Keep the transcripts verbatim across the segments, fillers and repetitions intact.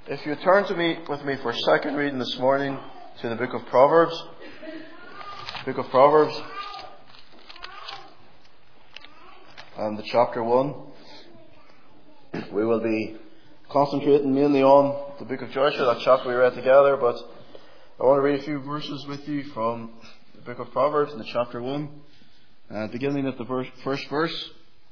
If you turn to me with me for a second reading this morning to the book of Proverbs, book of Proverbs, and the chapter one, we will be concentrating mainly on the book of Joshua, that chapter we read together. But I want to read a few verses with you from the book of Proverbs in the chapter one, uh, beginning at the verse, first verse.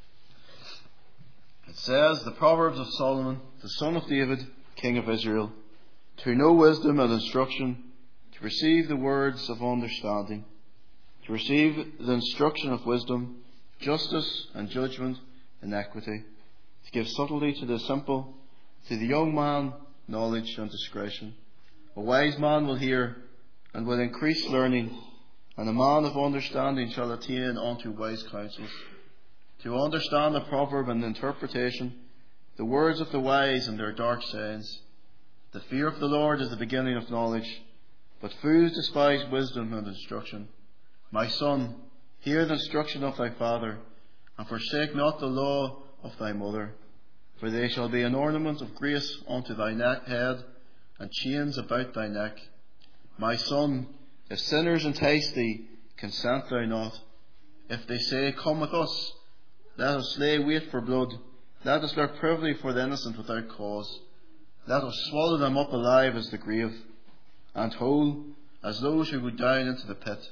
It says, "The Proverbs of Solomon, the son of David, King of Israel, to know wisdom and instruction, to receive the words of understanding, to receive the instruction of wisdom, justice and judgment and equity, to give subtlety to the simple, to the young man knowledge and discretion. A wise man will hear and will increase learning, and a man of understanding shall attain unto wise counsels. To understand the proverb and the interpretation, the words of the wise and their dark sayings. The fear of the Lord is the beginning of knowledge, but fools despise wisdom and instruction. My son, hear the instruction of thy father, and forsake not the law of thy mother. For they shall be an ornament of grace unto thy neck head, and chains about thy neck. My son, if sinners entice thee, consent thou not. If they say, Come with us, let us lay wait for blood. Let us lurk privily for the innocent without cause. Let us swallow them up alive as the grave, and whole as those who go down into the pit.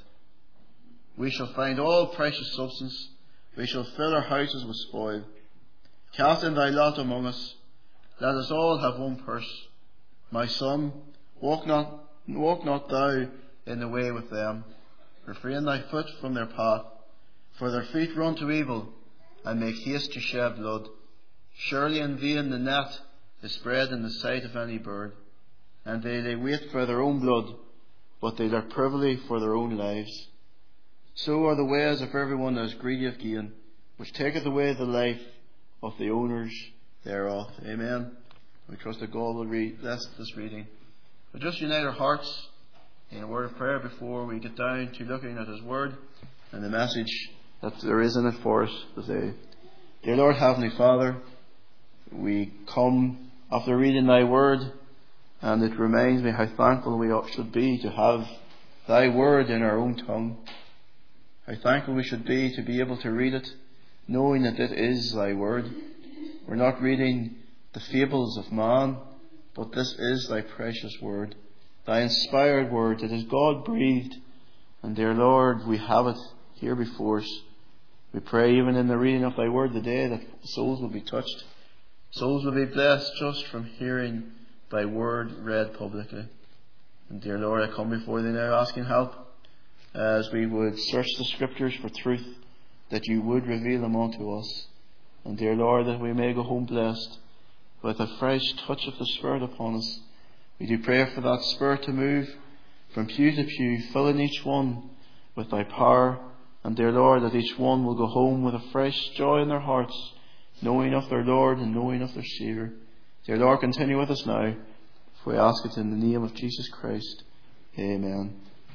We shall find all precious substance. We shall fill our houses with spoil. Cast in thy lot among us. Let us all have one purse. My son, walk not, walk not thou in the way with them. Refrain thy foot from their path. For their feet run to evil, and make haste to shed blood. Surely in vain the net is spread in the sight of any bird, and they lay wait for their own blood, but they lurk privily for their own lives. So are the ways of everyone that is greedy of gain, which taketh away the life of the owners thereof." Amen. We trust that God will read, bless this reading. We'll just unite our hearts in a word of prayer before we get down to looking at His Word and the message that there is in it for us today. Dear Lord, Heavenly Father, we come after reading Thy Word, and it reminds me how thankful we should be to have Thy Word in our own tongue. How thankful we should be to be able to read it, knowing that it is Thy Word. We're not reading the fables of man, but this is Thy precious Word, Thy inspired Word. It is God-breathed, and dear Lord, we have it here before us. We pray even in the reading of Thy Word today that souls will be touched. Souls will be blessed just from hearing Thy Word read publicly. And dear Lord, I come before Thee now asking help as we would search the Scriptures for truth, that You would reveal them unto us. And dear Lord, that we may go home blessed with a fresh touch of the Spirit upon us. We do pray for that Spirit to move from pew to pew, filling each one with Thy power. And dear Lord, that each one will go home with a fresh joy in their hearts, knowing of their Lord and knowing of their Saviour. Dear Lord, continue with us now. If we ask it in the name of Jesus Christ. Amen.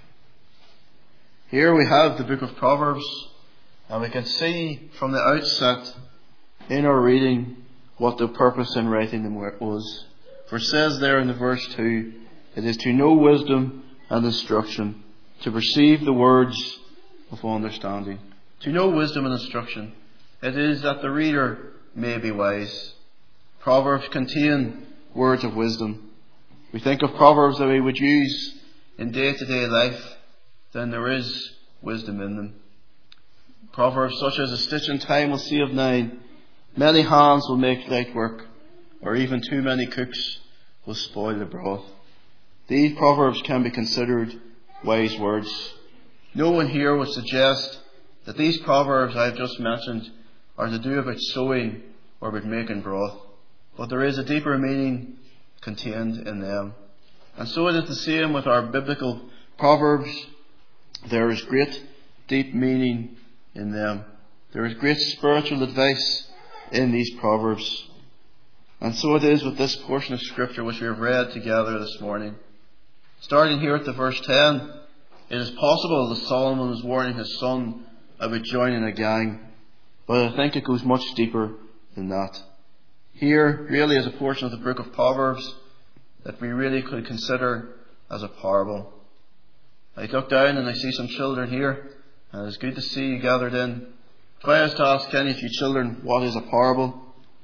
Here we have the book of Proverbs, and we can see from the outset in our reading what the purpose in writing them was. For it says there in the verse two, it is to know wisdom and instruction, to perceive the words of understanding. To know wisdom and instruction, it is that the reader may be wise. Proverbs contain words of wisdom. We think of proverbs that we would use in day-to-day life, then there is wisdom in them. Proverbs such as, "A stitch in time will save nine, many hands will make light work, or even too many cooks will spoil the broth." These proverbs can be considered wise words. No one here would suggest that these proverbs I've just mentioned are to do about sowing or about making broth, but there is a deeper meaning contained in them. And so it is the same with our biblical proverbs. There is great deep meaning in them. There is great spiritual advice in these proverbs. And so it is with this portion of Scripture which we have read together this morning. Starting here at the verse ten, it is possible that Solomon was warning his son about joining a gang, but I think it goes much deeper than that. Here really is a portion of the book of Proverbs that we really could consider as a parable. I look down and I see some children here, and it's good to see you gathered in. If I was to ask any of you children what is a parable,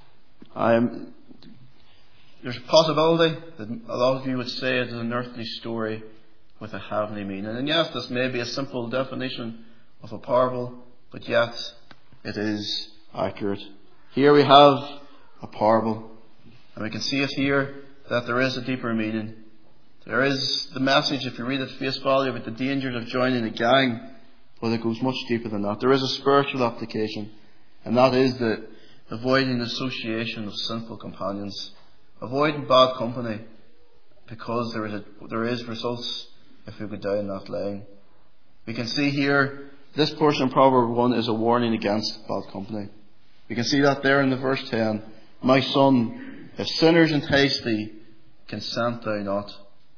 I'm, there's a possibility that a lot of you would say it is an earthly story with a heavenly meaning. And yes, this may be a simple definition of a parable, but yet it is accurate. Here we have a parable, and we can see it here that there is a deeper meaning. There is the message, if you read it at face value, about the dangers of joining a gang, but it goes much deeper than that. There is a spiritual application, and that is the avoiding the association of sinful companions, avoiding bad company, because there is a, there is results if we go down that lane. We can see here this portion of Proverbs one is a warning against bad company. We can see that there in the verse ten. My son, if sinners entice thee, consent thou not.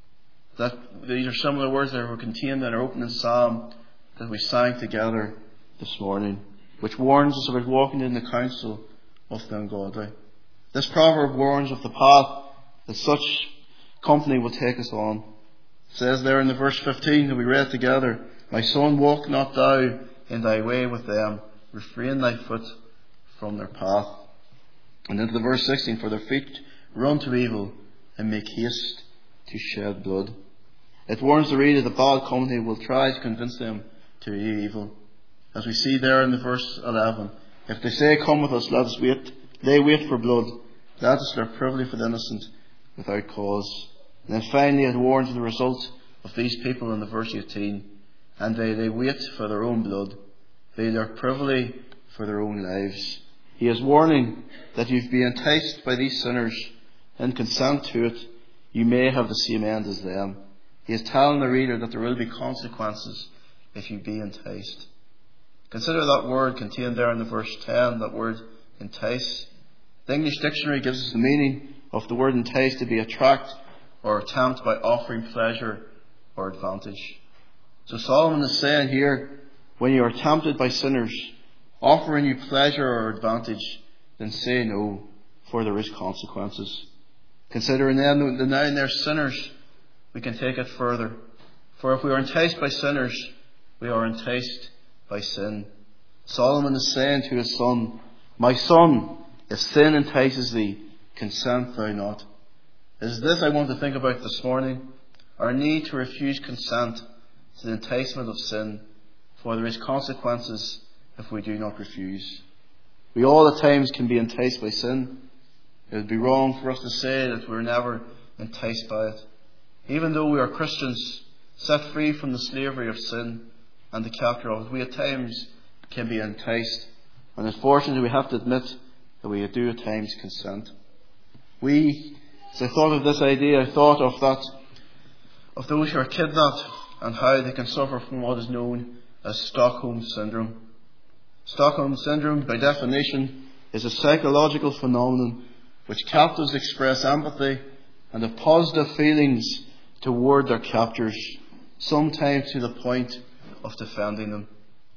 That these are some of the words that were contained in our opening psalm that we sang together this morning, which warns us about walking in the counsel of the ungodly. This proverb warns of the path that such company will take us on. It says there in the verse fifteen that we read together, my son, walk not thou in thy way with them, refrain thy foot from their path. And into the verse sixteen, for their feet run to evil and make haste to shed blood. It warns the reader that bad company will try to convince them to do evil. As we see there in the verse eleven, if they say, come with us, let us wait, they wait for blood. That is their privilege for the innocent without cause. And then finally it warns the result of these people in the verse eighteen. And they, they wait for their own blood. They their privilege for their own lives. He is warning that if you be enticed by these sinners and consent to it, you may have the same end as them. He is telling the reader that there will be consequences if you be enticed. Consider that word contained there in the verse ten, that word entice. The English dictionary gives us the meaning of the word entice to be attract or tempt by offering pleasure or advantage. So Solomon is saying here, when you are tempted by sinners, offering you pleasure or advantage, then say no, for there is consequences. Considering then the now they're sinners, we can take it further. For if we are enticed by sinners, we are enticed by sin. Solomon is saying to his son, my son, if sin entices thee, consent thou not. It is this I want to think about this morning, our need to refuse consent to the enticement of sin, for there is consequences if we do not refuse. We all at times can be enticed by sin. It would be wrong for us to say that we're never enticed by it. Even though we are Christians, set free from the slavery of sin and the capture of it, we at times can be enticed. And unfortunately we have to admit that we do at times consent. We, as I thought of this idea, I thought of that, of those who are kidnapped and how they can suffer from what is known as Stockholm Syndrome. Stockholm Syndrome, by definition, is a psychological phenomenon which captives express empathy and have positive feelings toward their captors, sometimes to the point of defending them.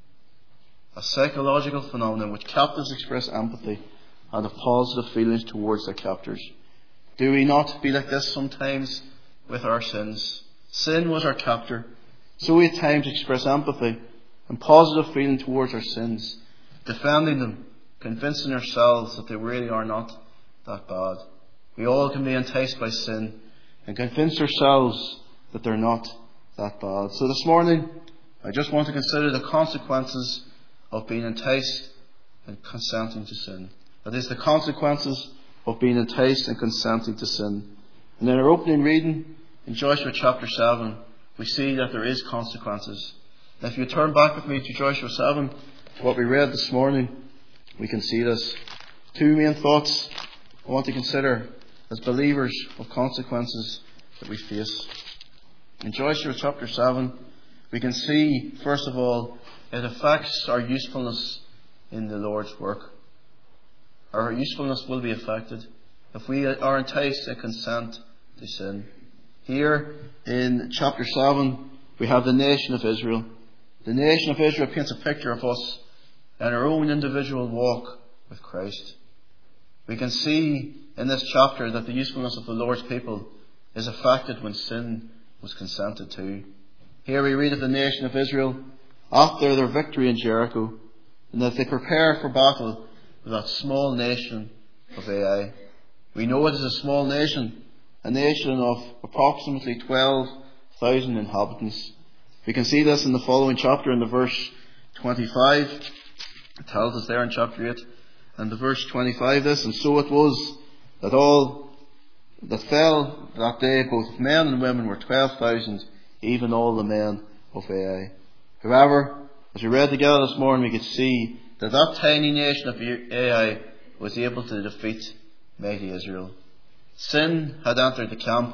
A psychological phenomenon which captives express empathy and have positive feelings towards their captors. Do we not be like this sometimes with our sins? Sin was our captor, so we at times express empathy and positive feeling towards our sins, defending them, convincing ourselves that they really are not that bad. We all can be enticed by sin and convince ourselves that they're not that bad. So this morning, I just want to consider the consequences of being enticed and consenting to sin. That is, the consequences of being enticed and consenting to sin. And in our opening reading in Joshua chapter seven, we see that there is consequences. And if you turn back with me to Joshua seven, to what we read this morning, we can see this. Two main thoughts I want to consider as believers of consequences that we face. In Joshua chapter seven, we can see, first of all, it affects our usefulness in the Lord's work. Our usefulness will be affected if we are enticed and consent to sin. Here in chapter seven, we have the nation of Israel. The nation of Israel paints a picture of us and our own individual walk with Christ. We can see in this chapter that the usefulness of the Lord's people is affected when sin was consented to. Here we read of the nation of Israel after their victory in Jericho, and that they prepare for battle with that small nation of Ai. We know it is a small nation, a nation of approximately twelve thousand inhabitants. We can see this in the following chapter, in the verse twenty-five. It tells us there in chapter eight and the verse twenty-five this: and so it was that all that fell that day, both men and women, were twelve thousand, even all the men of Ai. However, as we read together this morning, we could see that that tiny nation of Ai was able to defeat mighty Israel. Sin had entered the camp,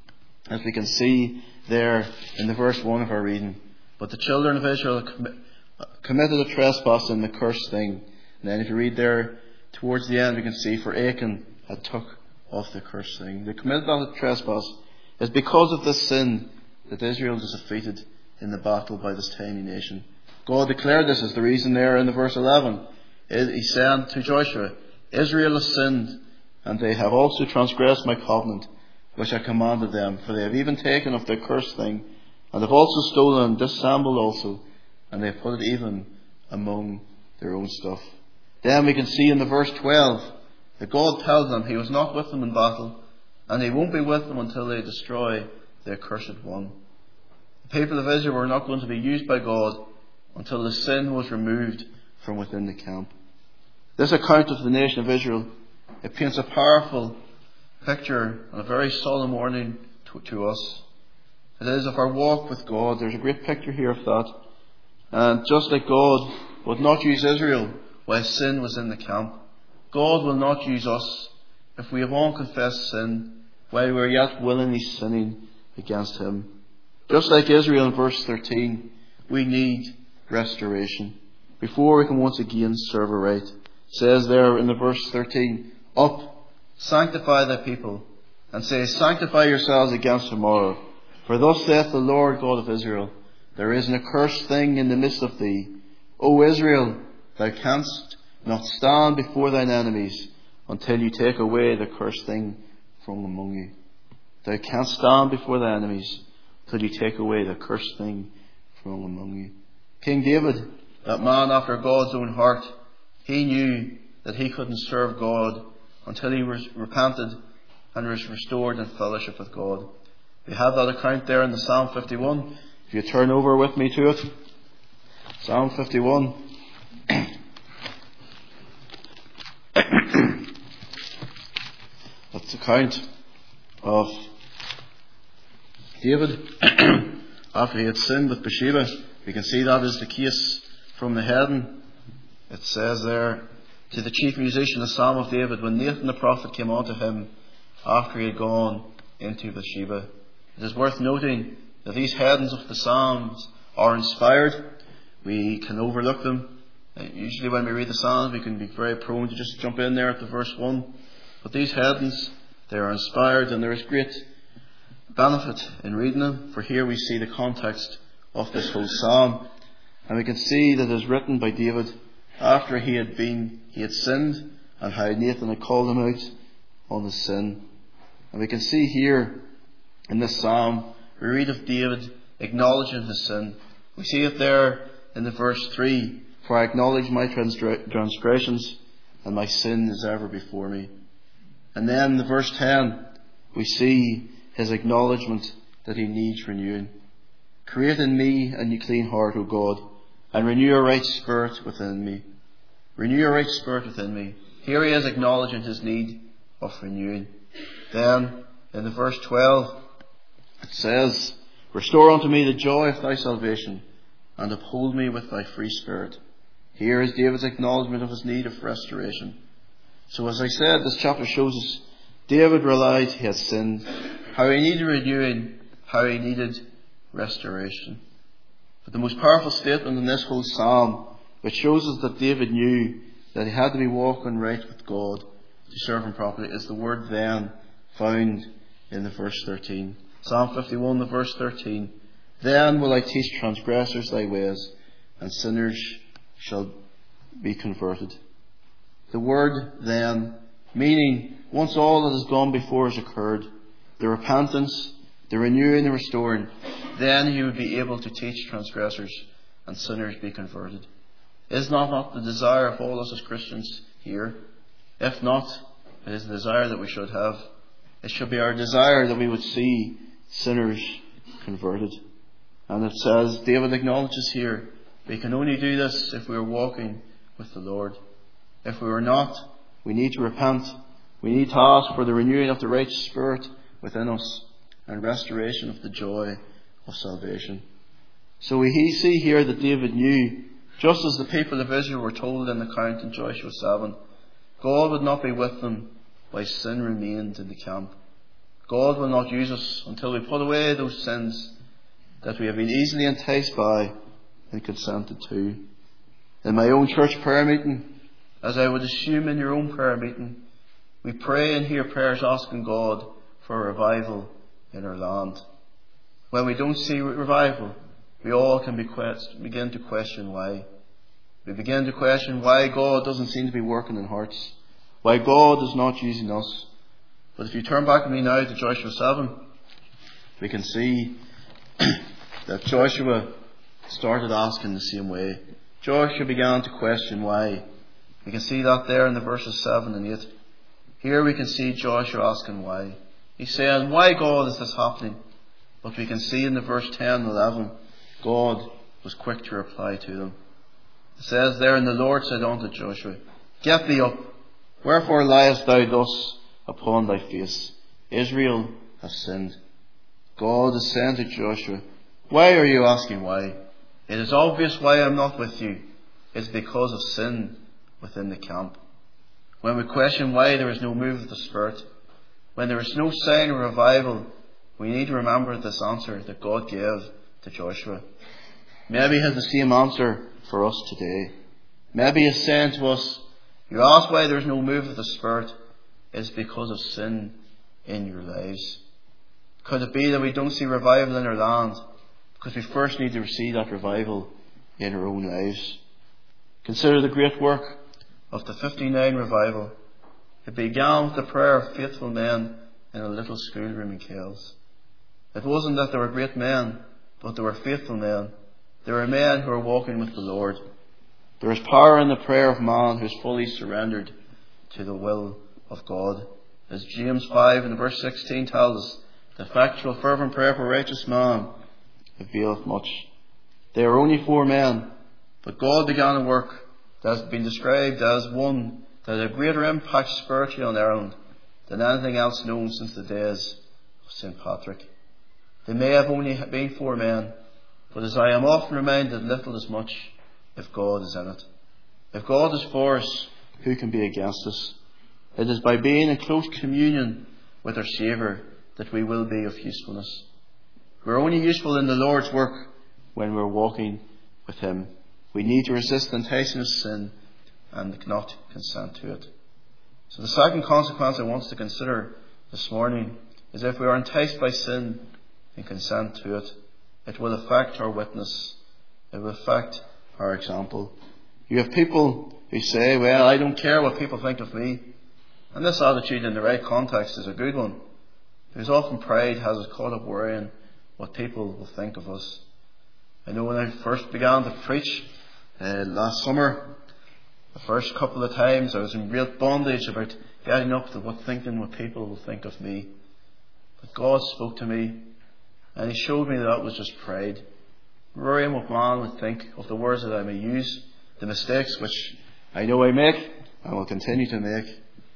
as we can see there in the verse one of our reading. But the children of Israel com- committed a trespass in the cursed thing. And then if you read there towards the end, we can see, for Achan had took off the cursed thing. They committed that trespass. It's because of this sin that Israel is defeated in the battle by this tiny nation. God declared this as the reason there in the verse eleven. He said to Joshua, Israel has sinned, and they have also transgressed my covenant, which I commanded them, for they have even taken of the cursed thing, and have also stolen and dissembled also, and they have put it even among their own stuff. Then we can see in the verse twelve that God tells them He was not with them in battle, and He won't be with them until they destroy the accursed one. The people of Israel were not going to be used by God until the sin was removed from within the camp. This account of the nation of Israel, it paints a powerful picture and a very solemn warning to, to us. It is of our walk with God. There's a great picture here of that. And just like God would not use Israel while sin was in the camp, God will not use us if we have all confessed sin while we are yet willingly sinning against Him. Just like Israel in verse thirteen, we need restoration before we can once again serve aright. It says there in the verse thirteen, up, sanctify thy people, and say, sanctify yourselves against tomorrow. For thus saith the Lord God of Israel, there is an accursed thing in the midst of thee. O Israel, thou canst not stand before thine enemies until you take away the cursed thing from among you. Thou canst stand before thy enemies till you take away the cursed thing from among you. King David, that man after God's own heart, he knew that he couldn't serve God until he was repented and was restored in fellowship with God. We have that account there in the Psalm fifty-one. If you turn over with me to it, Psalm fifty-one. That's the account of David after he had sinned with Bathsheba. We can see that is the case from the heading. It says there, to the chief musician, the Psalm of David, when Nathan the prophet came unto him after he had gone into Bathsheba. It is worth noting that these headings of the Psalms are inspired. We can overlook them. Usually when we read the Psalms, we can be very prone to just jump in there at the verse one. But these headings, they are inspired, and there is great benefit in reading them, for here we see the context of this whole psalm, and we can see that it is written by David after he had been he had sinned, and how Nathan had called him out on his sin. And we can see here in this psalm, we read of David acknowledging his sin. We see it there in the verse three, for I acknowledge my transgressions, and my sin is ever before me. And then in the verse ten, we see his acknowledgement that he needs renewing. Create in me a new clean heart, O God, and renew a right spirit within me. Renew a right spirit within me. Here he is acknowledging his need of renewing. Then in the verse twelve, it says, restore unto me the joy of thy salvation, and uphold me with thy free spirit. Here is David's acknowledgement of his need of restoration. So as I said, this chapter shows us David realized he had sinned, how he needed renewing, how he needed restoration. But the most powerful statement in this whole psalm, which shows us that David knew that he had to be walking right with God to serve him properly, is the word then found in the verse thirteen. Psalm fifty-one, the verse thirteen. Then will I teach transgressors thy ways, and sinners shall be converted. The word then, meaning once all that has gone before has occurred, the repentance, the renewing, the restoring, then he would be able to teach transgressors and sinners be converted. Is not that the desire of all us as Christians here? If not, it is the desire that we should have. It should be our desire that we would see sinners converted. And it says, David acknowledges here, we can only do this if we are walking with the Lord. If we are not, we need to repent. We need to ask for the renewing of the right spirit within us and restoration of the joy of salvation. So we see here that David knew, just as the people of Israel were told in the account in Joshua seven, God would not be with them while sin remained in the camp. God will not use us until we put away those sins that we have been easily enticed by and consented to. In my own church prayer meeting, as I would assume in your own prayer meeting, we pray and hear prayers asking God for a revival in our land. When we don't see revival, we all can be quest- begin to question why. We begin to question why God doesn't seem to be working in hearts, why God is not using us. But if you turn back with me now to Joshua seven, we can see that Joshua started asking the same way. Joshua began to question why. We can see that there in the verses seven and eight. Here we can see Joshua asking why. He's saying, why God is this happening? But we can see in the verse ten and eleven, God was quick to reply to them. It says there, and the Lord said unto Joshua, Get thee up, wherefore liest thou thus upon thy face? Israel has sinned. God is saying to Joshua, why are you asking why? It is obvious why I am not with you. It is because of sin within the camp. When we question why there is no move of the Spirit, when there is no sign of revival, we need to remember this answer that God gave to Joshua. Maybe he has the same answer for us today. Maybe he's saying to us, you ask why there is no move of the Spirit, it is because of sin in your lives. Could it be that we don't see revival in our land because we first need to see that revival in our own lives? Consider the great work of the fifty-nine revival. It began with the prayer of faithful men in a little schoolroom in Kells. It wasn't that they were great men, but they were faithful men. They were men who were walking with the Lord. There is power in the prayer of man who is fully surrendered to the will of God. As James five and verse sixteen tells us, the effectual fervent prayer of a righteous man availeth much. They are only four men, but God began a work that has been described as one that had a greater impact spiritually on Ireland than anything else known since the days of Saint Patrick. They may have only been four men, but as I am often reminded, little is much if God is in it. If God is for us, who can be against us? It is by being in close communion with our Saviour that we will be of usefulness. We're only useful in the Lord's work when we're walking with Him. We need to resist the enticing of sin and not consent to it. So the second consequence I want us to consider this morning is if we are enticed by sin and consent to it, it will affect our witness. It will affect our example. You have people who say, well, I don't care what people think of me. And this attitude in the right context is a good one. Because often pride has us caught up worrying what people will think of us. I know when I first began to preach uh, last summer, the first couple of times I was in real bondage about getting up to what thinking what people will think of me. But God spoke to me and He showed me that that was just pride. Worrying what man would think of the words that I may use, the mistakes which I know I make and will continue to make.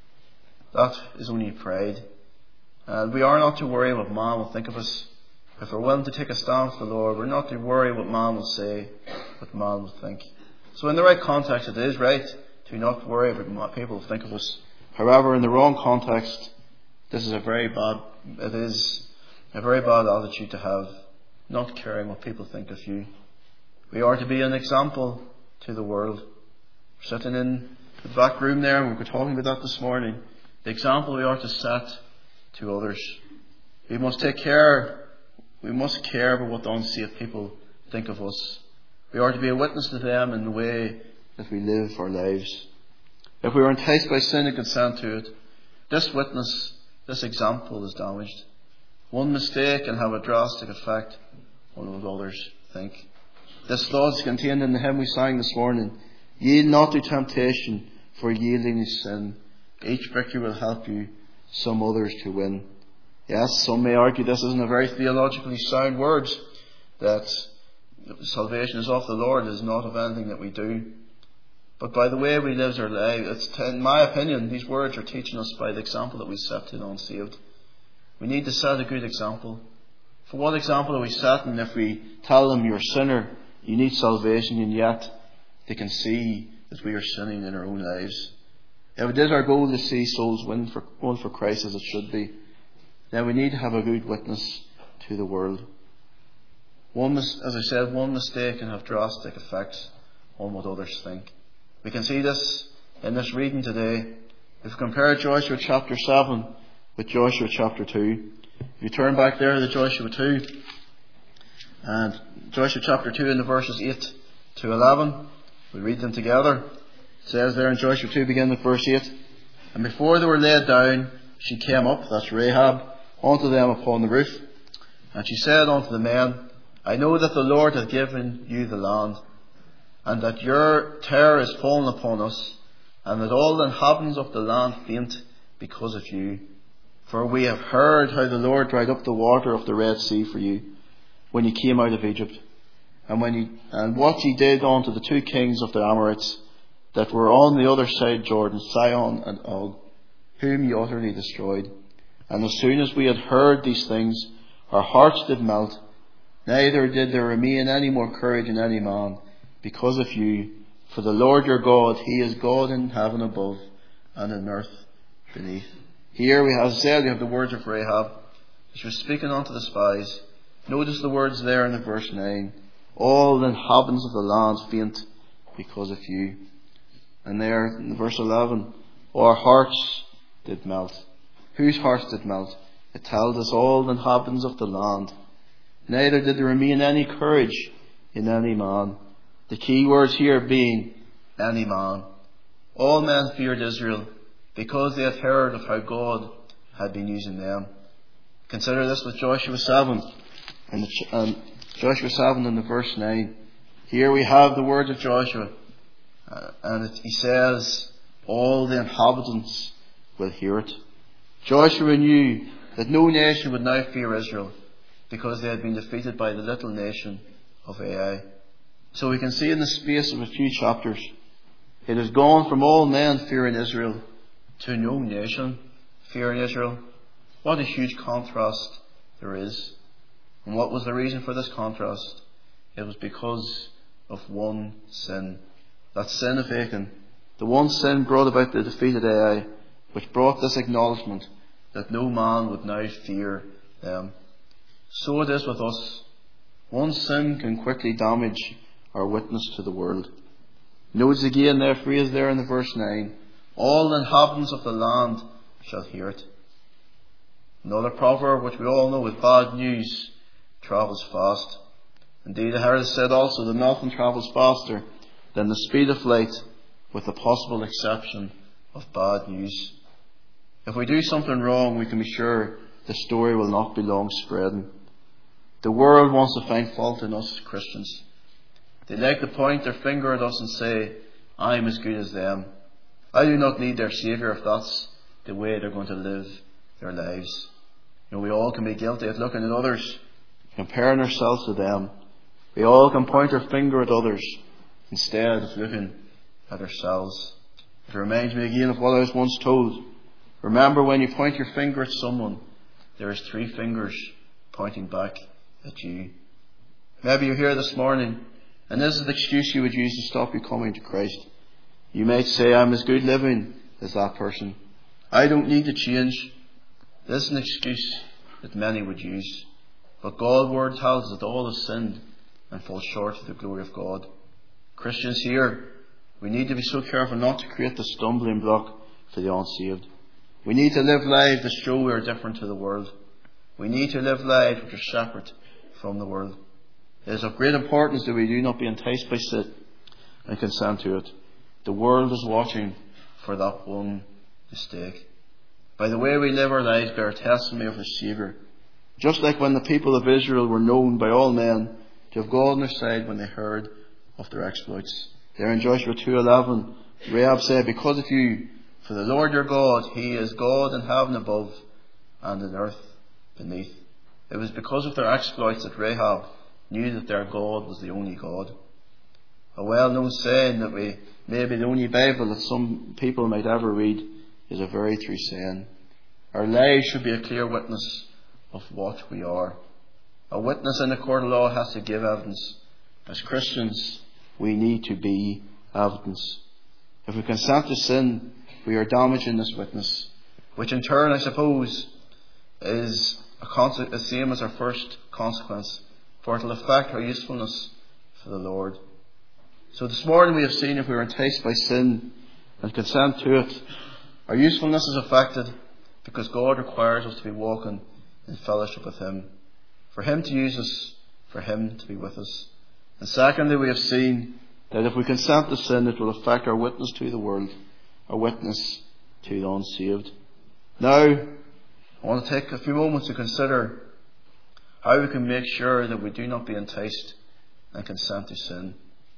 That is only pride. And we are not to worry what man will think of us. If we're willing to take a stand for the Lord, we're not to worry what man will say, what man will think. So in the right context, it is right to not worry about what people think of us. However, in the wrong context, this is a very bad, it is a very bad attitude to have, not caring what people think of you. We are to be an example to the world. We're sitting in the back room there, and we were talking about that this morning. The example we are to set to others. We must take care, we must care about what the unsafe people think of us. We are to be a witness to them in the way that we live our lives. If we are enticed by sin and consent to it, this witness, this example is damaged. One mistake can have a drastic effect on what others think. This thought is contained in the hymn we sang this morning. Yield not to temptation, for yielding is sin. Each victory will help you some others to win. Yes, some may argue this isn't a very theologically sound words, that salvation is of the Lord, is not of anything that we do. But by the way we live our lives, it's, in my opinion, these words are teaching us by the example that we set to the unsaved. We need to set a good example. For what example are we setting if we tell them you're a sinner, you need salvation, and yet they can see that we are sinning in our own lives? If it is our goal to see souls win for, won for Christ as it should be, then we need to have a good witness to the world. One, as I said, one mistake can have drastic effects on what others think. We can see this in this reading today. If we compare Joshua chapter seven with Joshua chapter two, if you turn back there to Joshua two, and Joshua chapter two in the verses eight to eleven, we read them together. It says there in Joshua two, beginning with verse eight, and before they were laid down, she came up, that's Rahab, unto them upon the roof, and she said unto the men, I know that the Lord hath given you the land, and that your terror is fallen upon us, and that all the inhabitants of the land faint because of you. For we have heard how the Lord dried up the water of the Red Sea for you, when ye came out of Egypt, and when ye, and what ye did unto the two kings of the Amorites, that were on the other side Jordan, Sihon and Og, whom ye utterly destroyed. And as soon as we had heard these things, our hearts did melt, neither did there remain any more courage in any man, because of you. For the Lord your God, He is God in heaven above, and in earth beneath. Here we have said, we have the words of Rahab. She was speaking unto the spies. Notice the words there in the verse nine. All the inhabitants of the land faint because of you. And there in verse eleven, our hearts did melt. Whose hearts did melt? It tells us all the inhabitants of the land. Neither did there remain any courage in any man. The key words here being any man. All men feared Israel because they had heard of how God had been using them. Consider this with Joshua seven. And, the, and Joshua seven in the verse nine. Here we have the words of Joshua. Uh, and it, he says, all the inhabitants will hear it. Joshua knew that no nation would now fear Israel because they had been defeated by the little nation of Ai. So we can see in the space of a few chapters, it has gone from all men fearing Israel to no nation fearing Israel. What a huge contrast there is. And what was the reason for this contrast? It was because of one sin. That sin of Achan. The one sin brought about the defeat of Ai, which brought this acknowledgement that no man would now fear them. So it is with us. One sin can quickly damage our witness to the world. Notice again their phrase there in the verse nine. All the inhabitants of the land shall hear it. Another proverb which we all know is bad news travels fast. Indeed, I heard it said also that nothing travels faster than the speed of light, with the possible exception of bad news. If we do something wrong, we can be sure the story will not be long spreading. The world wants to find fault in us Christians. They like to point their finger at us and say, I'm as good as them. I do not need their Saviour if that's the way they're going to live their lives. You know, we all can be guilty of looking at others, comparing ourselves to them. We all can point our finger at others instead of looking at ourselves. It reminds me again of what I was once told. Remember, when you point your finger at someone, there is three fingers pointing back at you. Maybe you're here this morning, and this is the excuse you would use to stop you coming to Christ. You might say, I'm as good living as that person. I don't need to change. This is an excuse that many would use. But God's word tells us that all have sinned and fall short of the glory of God. Christians here, we need to be so careful not to create the stumbling block for the unsaved. We need to live lives that show we are different to the world. We need to live lives which are separate from the world. It is of great importance that we do not be enticed by sin and consent to it. The world is watching for that one mistake. By the way we live our lives, bear testimony of the Saviour. Just like when the people of Israel were known by all men to have God on their side when they heard of their exploits. There in Joshua two eleven, Rahab said, "Because of you, for the Lord your God, He is God in heaven above and in earth beneath." It was because of their exploits that Rahab knew that their God was the only God. A well-known saying that we maybe the only Bible that some people might ever read is a very true saying. Our lives should be a clear witness of what we are. A witness in a court of law has to give evidence. As Christians, we need to be evidence. If we consent to sin, we are damaging this witness, which in turn, I suppose, is a conse- the same as our first consequence, for it will affect our usefulness for the Lord. So this morning we have seen if we are enticed by sin and consent to it, our usefulness is affected because God requires us to be walking in fellowship with Him, for Him to use us, for Him to be with us. And secondly, we have seen that if we consent to sin, it will affect our witness to the world, our witness to the unsaved. Now, I want to take a few moments to consider how we can make sure that we do not be enticed and consent to sin.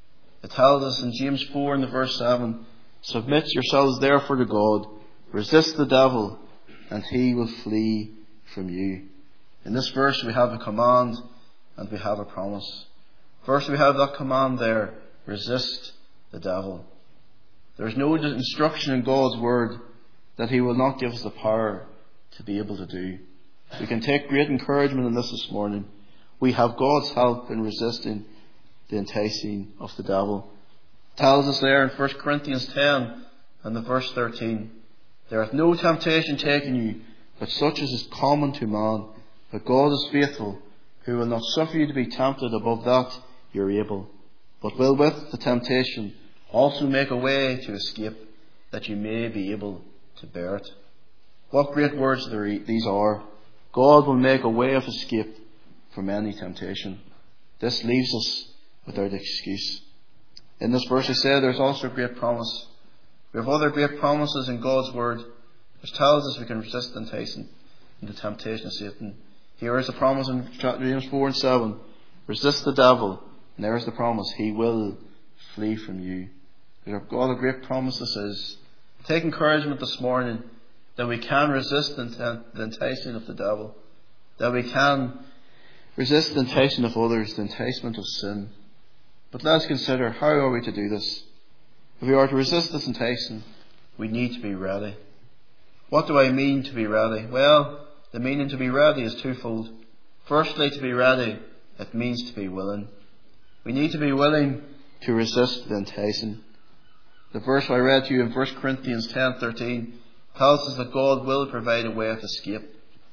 It tells us in James four in the verse seven, "Submit yourselves therefore to God, resist the devil, and he will flee from you." In this verse we have a command and we have a promise. First we have that command there, resist the devil. There is no instruction in God's word that He will not give us the power to be able to do. We can take great encouragement in this this morning. We have God's help in resisting the enticing of the devil. It tells us there in First Corinthians ten and the verse thirteen, "There hath no temptation taken you, but such as is common to man. But God is faithful, who will not suffer you to be tempted above that you are able, but will with the temptation also make a way to escape, that you may be able to bear it." What great words these are. God will make a way of escape from any temptation. This leaves us without excuse. In this verse I say there's also a great promise. We have other great promises in God's word, which tells us we can resist temptation and the temptation of Satan. Here is the promise in James four and seven. Resist the devil, and there is the promise, he will flee from you. God, a great promise this is. Take encouragement this morning that we can resist the enticing of the devil, that we can resist the enticing of others, the enticement of sin. But let us consider, how are we to do this? If we are to resist this enticing, we need to be ready. What do I mean to be ready? Well, the meaning to be ready is twofold. Firstly, to be ready, it means to be willing. We need to be willing to resist the enticing. The verse I read to you in First Corinthians ten thirteen tells us that God will provide a way of escape,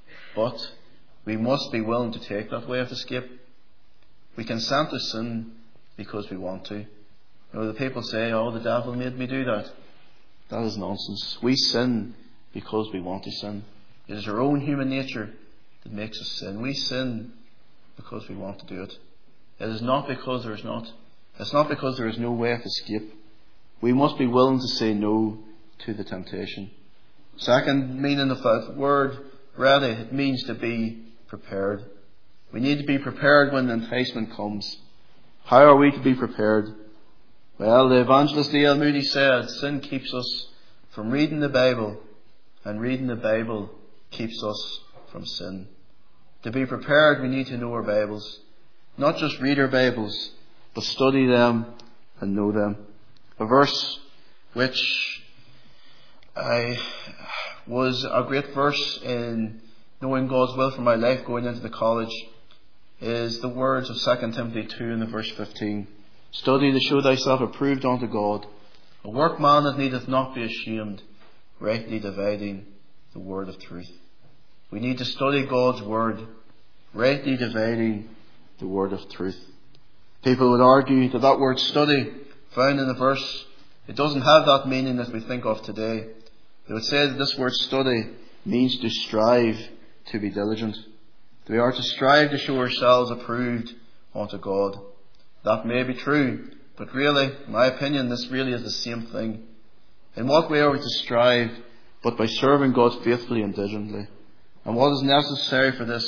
but we must be willing to take that way of escape. We consent to sin because we want to. You know, the people say, "Oh, the devil made me do that." That is nonsense. We sin because we want to sin. It is our own human nature that makes us sin. We sin because we want to do it. It is not because there is not. It's not because there is no way of escape. We must be willing to say no to the temptation. Second meaning of that word, ready, it means to be prepared. We need to be prepared when the enticement comes. How are we to be prepared? Well, the evangelist D L Moody said, sin keeps us from reading the Bible, and reading the Bible keeps us from sin. To be prepared, we need to know our Bibles. Not just read our Bibles, but study them and know them. A verse which I was a great verse in knowing God's will for my life going into the college is the words of Second Timothy two in the verse fifteen. "Study to show thyself approved unto God, a workman that needeth not be ashamed, rightly dividing the word of truth." We need to study God's word, rightly dividing the word of truth. People would argue that that word study found in the verse, it doesn't have that meaning that we think of today. They would say that this word study means to strive, to be diligent. We are to strive to show ourselves approved unto God. That may be true, but really, in my opinion, this really is the same thing. In what way are we to strive but by serving God faithfully and diligently? And what is necessary for this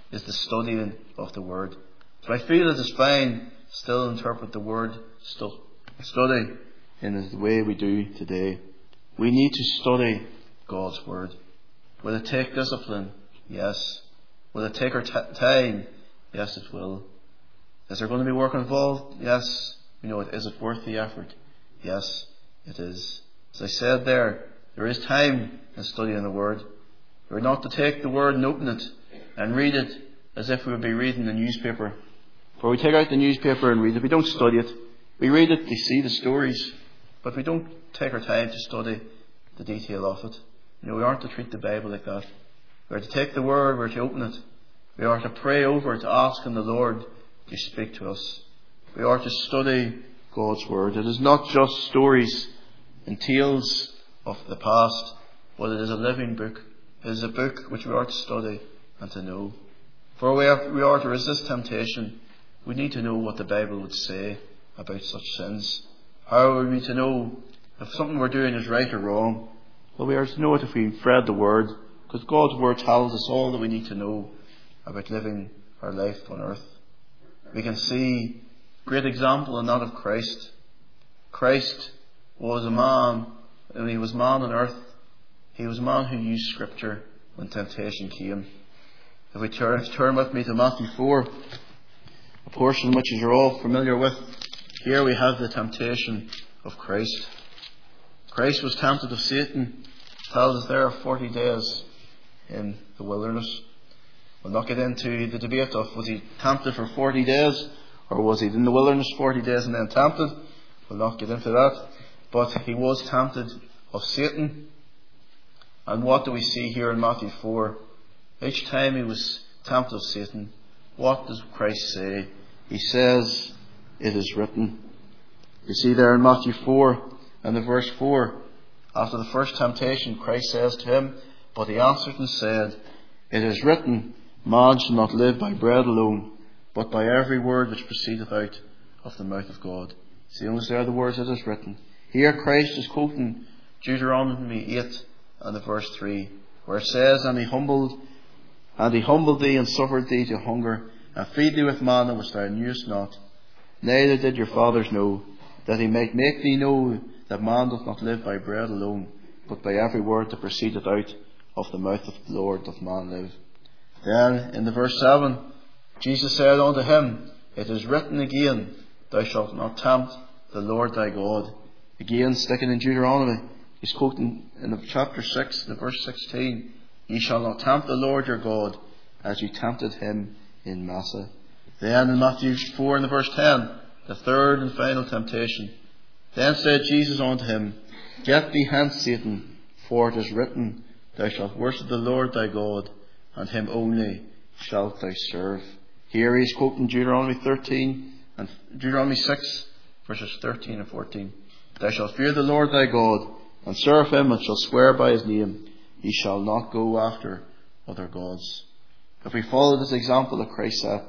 is the studying of the Word. So I feel it is fine still interpret the Word, still study in the way we do today. We need to study God's Word. Will it take discipline? Yes. Will it take our t- time? Yes, it will. Is there going to be work involved? Yes. You know, is it worth the effort? Yes, it is. As I said there, there is time in studying the Word. We're not to take the Word and open it and read it as if we would be reading the newspaper. For we take out the newspaper and read it. We don't study it. We read it, we see the stories, but we don't take our time to study the detail of it. You know, we aren't to treat the Bible like that. We are to take the Word, we are to open it. We are to pray over it, to ask in the Lord to speak to us. We are to study God's Word. It is not just stories and tales of the past, but it is a living book. It is a book which we are to study and to know. For we are, we are to resist temptation. We need to know what the Bible would say about such sins. How are we to know if something we're doing is right or wrong? Well, we are to know it if we read the Word, because God's Word tells us all that we need to know about living our life on earth. We can see great example in that of Christ. Christ was a man, and he was man on earth. He was a man who used Scripture when temptation came. If we turn, turn with me to Matthew four, a portion which you're all familiar with, here we have the temptation of Christ. Christ was tempted of Satan. It tells us there of forty days in the wilderness. We'll not get into the debate of was he tempted for forty days or was he in the wilderness forty days and then tempted. We'll not get into that. But he was tempted of Satan. And what do we see here in Matthew four? Each time he was tempted of Satan, what does Christ say? He says, "It is written." You see there in Matthew four and the verse four, after the first temptation, Christ says to him, "But he answered and said, It is written, man shall not live by bread alone, but by every word which proceedeth out of the mouth of God." See, those there are the words, "it is written." Here Christ is quoting Deuteronomy eight and the verse three, where it says, And he humbled and he humbled thee and suffered thee to hunger, and feed thee with manna which thou knewest not, neither did your fathers know, that he might make thee know that man doth not live by bread alone, but by every word that proceedeth out of the mouth of the Lord doth man live. Then in the verse seven, Jesus said unto him, It is written again, Thou shalt not tempt the Lord thy God. Again, sticking in Deuteronomy, he's quoting in the chapter six, the verse sixteen, Ye shall not tempt the Lord your God, as you tempted him in Massah. Then in Matthew four and the verse ten, the third and final temptation. Then said Jesus unto him, Get thee hence, Satan, for it is written, Thou shalt worship the Lord thy God, and him only shalt thou serve. Here he is quoting Deuteronomy thirteen and Deuteronomy six, verses thirteen and fourteen. Thou shalt fear the Lord thy God, and serve him, and shalt swear by his name. Ye shall not go after other gods. If we follow this example that Christ set,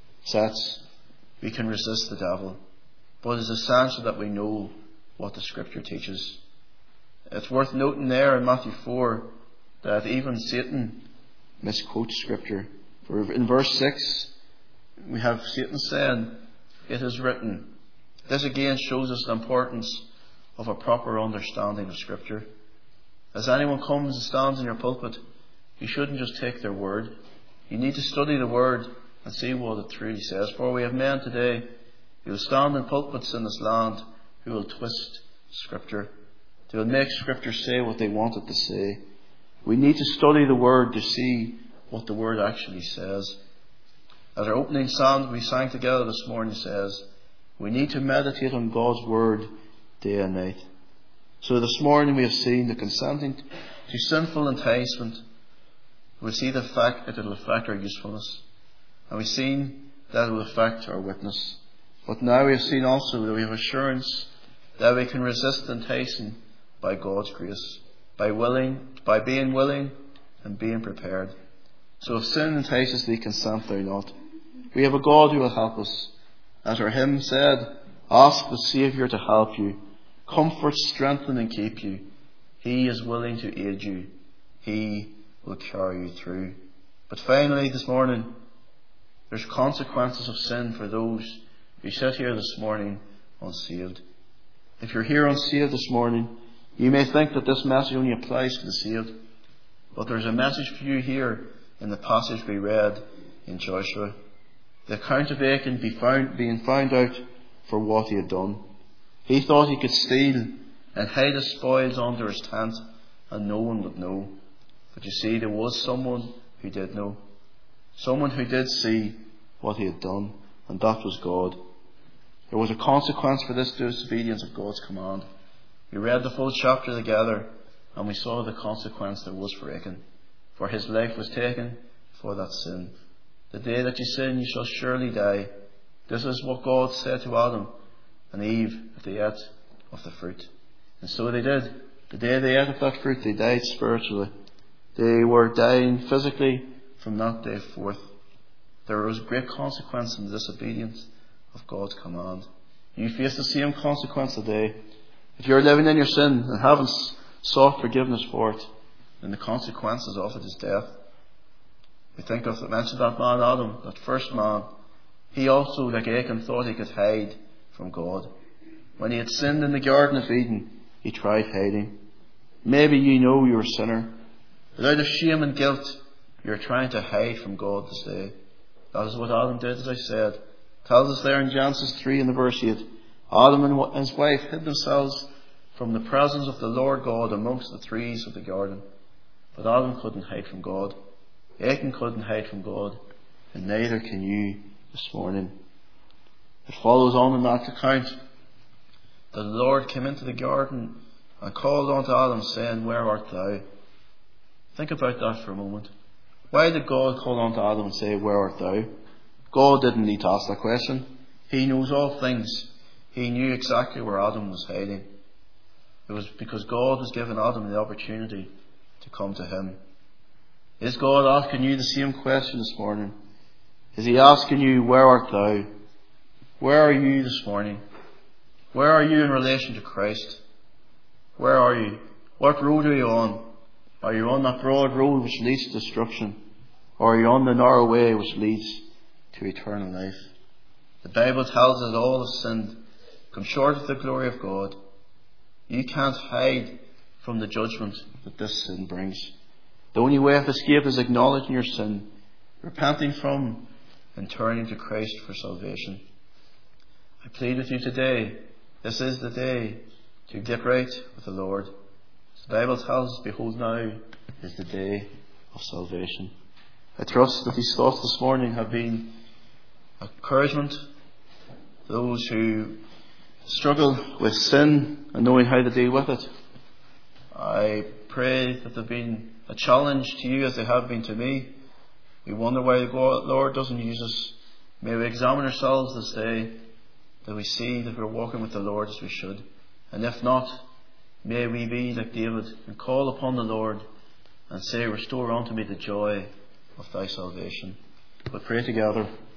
sets, we can resist the devil. But it is essential that we know what the Scripture teaches. It's worth noting there in Matthew four that even Satan misquotes Scripture. For in verse six, we have Satan saying, It is written. This again shows us the importance of a proper understanding of Scripture. As anyone comes and stands in your pulpit, you shouldn't just take their word. You need to study the word and see what it truly says. For we have men today who will stand in pulpits in this land who will twist Scripture. They will make Scripture say what they want it to say. We need to study the word to see what the word actually says. As our opening psalm we sang together this morning says, we need to meditate on God's word day and night. So this morning we have seen the consenting to sinful enticement. We see the fact that it will affect our usefulness. And we've seen that it will affect our witness. But now we have seen also that we have assurance that we can resist enticing by God's grace, by willing, by being willing and being prepared. So if sin entices thee, consent thou not. We have a God who will help us. As our hymn said, ask the Saviour to help you, comfort, strengthen and keep you. He is willing to aid you. He will carry you through. But finally this morning, There's consequences of sin for those who sit here this morning unsaved. If you're here unsaved this morning, you may think that this message only applies to the saved. But there's a message for you here in the passage we read in Joshua. The account of Achan be found, being found out for what he had done. He thought he could steal and hide his spoils under his tent, and no one would know. But you see, there was someone who did know. Someone who did see what he had done, and that was God. There was a consequence for this disobedience of God's command. We read the full chapter together, and we saw the consequence there was for Achan. For his life was taken for that sin. The day that you sin, you shall surely die. This is what God said to Adam and Eve if they ate of the fruit. And so they did. The day they ate of that fruit, they died spiritually. They were dying physically from that day forth. There was great consequence in the disobedience of God's command. You face the same consequence today. If you're living in your sin and haven't sought forgiveness for it, then the consequences of it is death. We think of, I mentioned that man Adam, that first man. He also, like Achan, thought he could hide from God. When he had sinned in the Garden of Eden, he tried hiding. Maybe you know you're a sinner, but out of shame and guilt, you're trying to hide from God this day. That is what Adam did, as I said. It tells us there in Genesis three in the verse eight, Adam and his wife hid themselves from the presence of the Lord God amongst the trees of the garden. But Adam couldn't hide from God. Achan couldn't hide from God. And neither can you this morning. It follows on in that account that the Lord came into the garden and called unto Adam, saying, Where art thou? Think about that for a moment. Why did God call unto Adam and say, Where art thou? God didn't need to ask that question. He knows all things. He knew exactly where Adam was hiding. It was because God was giving Adam the opportunity to come to him. Is God asking you the same question this morning? Is he asking you, Where art thou? Where are you this morning? Where are you in relation to Christ? Where are you? What road are you on? Are you on that broad road which leads to destruction? Or are you on the narrow way which leads to eternal life? The Bible tells us that all have sinned, come short of the glory of God. You can't hide from the judgment that this sin brings. The only way of escape is acknowledging your sin, repenting from and turning to Christ for salvation. I plead with you today, this is the day to get right with the Lord. The Bible tells us, Behold, now is the day of salvation. I trust that these thoughts this morning have been encouragement to those who struggle with sin and knowing how to deal with it. I pray that they've been a challenge to you as they have been to me. We wonder why the Lord doesn't use us. May we examine ourselves this day, that we see that we're walking with the Lord as we should. And if not, may we be like David and call upon the Lord and say, Restore unto me the joy of thy salvation. We'll pray together.